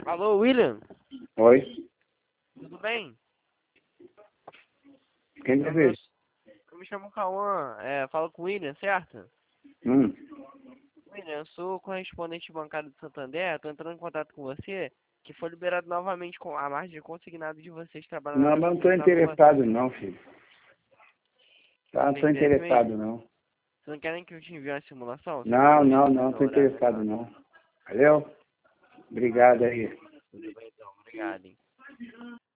Alô, William? Oi, Tudo bem? quem Eu, deve? eu me chamo Cauã, falo com o William, certo? Hum. William, eu sou correspondente bancário do Santander, estou entrando em contato com você, que foi liberado novamente com a margem de consignado de vocês trabalhando Não, na mas não estou Fundação Inovação. interessado não, filho. Tá, não Não tem estou interesse interessado mesmo? não. Vocês não querem que eu te envie uma simulação? Você Não, poderia não, depois não, dar estou uma olhada interessado melhor? não. Valeu? Obrigado aí. Tudo bem então, obrigado, hein?